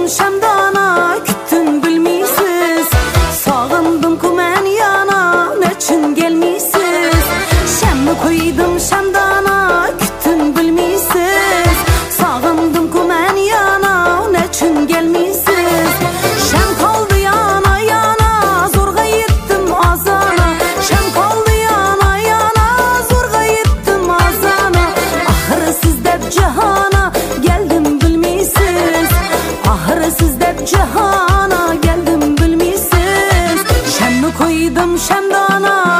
şemdana, küttüm bilmisiz. Sağındım ku men yana, neçin gelmisiz. Şemni koydum şemdana, küttüm bilmisiz. Sağındım ku men yana, neçin gelmisiz. Şem kaldı yana yana, zorga yettim azana. Şem kaldı yana yana, zorga yettim azana. Ahırı siz dep cihana geldim bilmisiz. Ahırı siz dep cihana geldim bilmisiz. Şemni koydum şemdana,